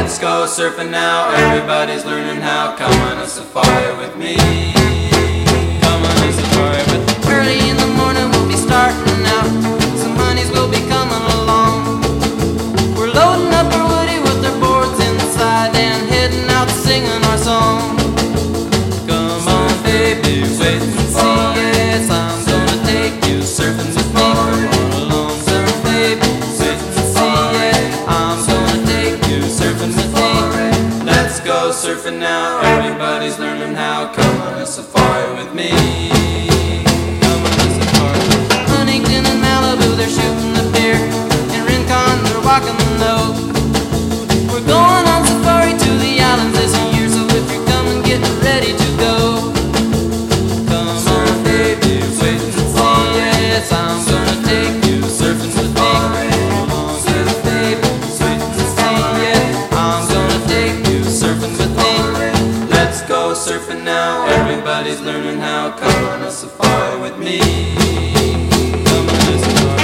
Let's go surfing now, everybody's learning how. Come on a safari with me. Come on a safari with me. Early in the morning we'll be starting out. Some honeys will be coming along. We're loading up our woody with our boards inside and heading out singing our song. Come on baby, wait and see. Yes, I'm gonna take you surfing with me. Come on along, surf baby, wait and see. Yeah, I'm gonna take you surfing with me. Let's go surfing now, everybody's learning how. Come on a safari with me. Come on a safari. Huntington and Malibu, they're shooting the pier. In Rincon, they're walking the nose. We're going on safari to the islands this year, so if you're coming, get ready to go. Come on, baby, wait and see. Yes, I'm gonna take you surfing with me. Come on, baby, wait and see. Yeah, I'm gonna take you surfing with me. Let's go surfing now, everybody's learning how. Come on a safari with me. Come on a safari.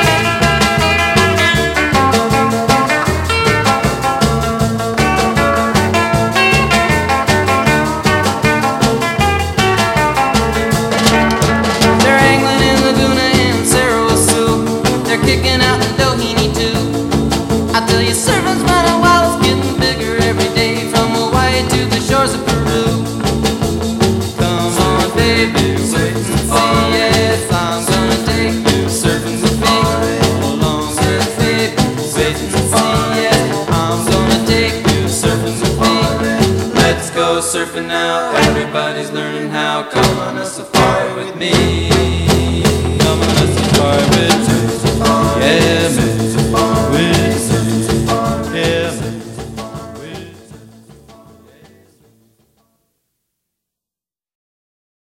They're angling in Laguna and Sarasota. They're kicking out in Doheny too. I tell you, surfing's running wild, it's getting bigger every day, from Hawaii to the shores of Peru. Come on, baby, wait and see. Yes, I'm gonna take you surfing with me. Hold on, baby, wait and see. Yes, I'm gonna take you surfing with me. Let's go surfing now, everybody's learning how. Come on a safari with me.